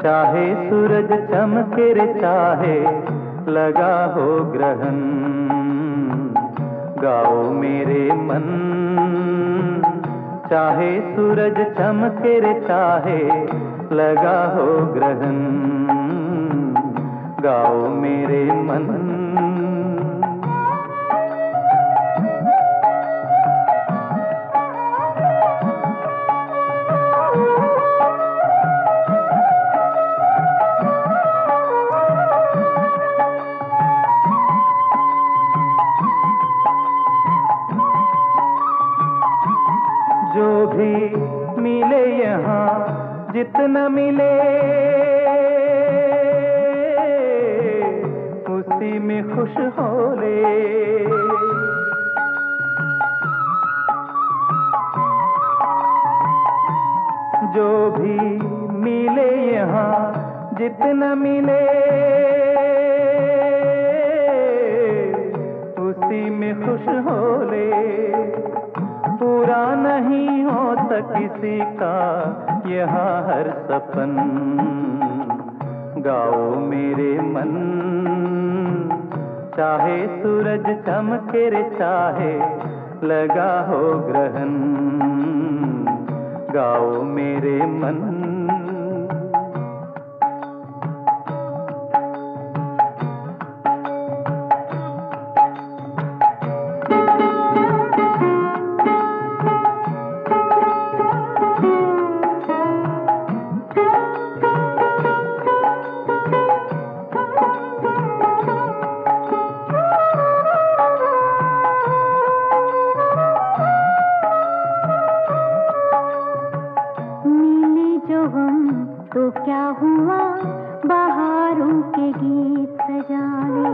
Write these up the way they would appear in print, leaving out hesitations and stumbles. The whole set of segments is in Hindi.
चाहे सूरज चमके रे चाहे लगा हो ग्रहण, गाओ मेरे मन। चाहे सूरज चमके रे चाहे लगा हो ग्रहण, गाओ मेरे मन। जो भी मिले यहाँ जितना मिले उसी में खुश हो ले। जो भी मिले यहाँ जितना मिले उसी में खुश हो ले। पूरा नहीं होता किसी का यहाँ हर सपन, गाओ मेरे मन। चाहे सूरज चमके रे चाहे लगा हो ग्रहण, गाओ मेरे मन। तो क्या हुआ बहारों के गीत सजाने,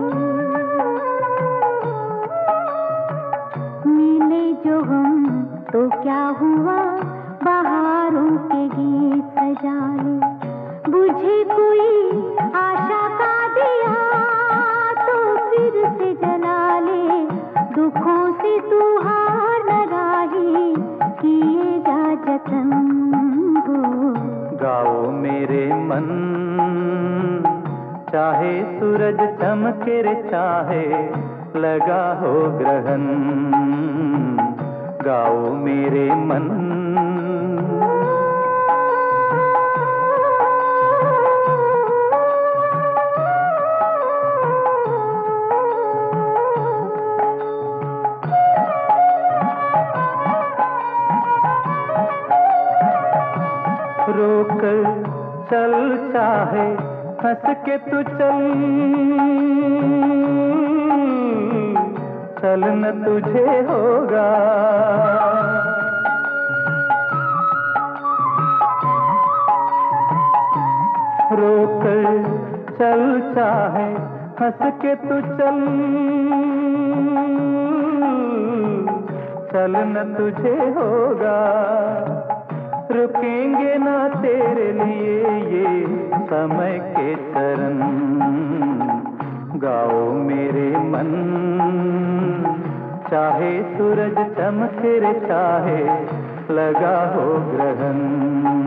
मिले जो हम तो क्या हुआ बहारों के गीत सजाने। बुझे कोई आशा का दिया तो फिर से जला ले, दुखों से तू हार लगाही किए जा जतन हो, गाओ मेरे मन। चाहे सूरज चमके रे चाहे लगा हो ग्रहण, गाओ मेरे मन। रोकर चल चाहे हंस के तू चल, चलना तुझे होगा। रोकर चल चाहे हंस के तू चल, चलना तुझे होगा। रुकेंगे ना तेरे लिए ये समय के चरण, गाओ मेरे मन। चाहे सूरज चमके रे चाहे लगा हो ग्रहण,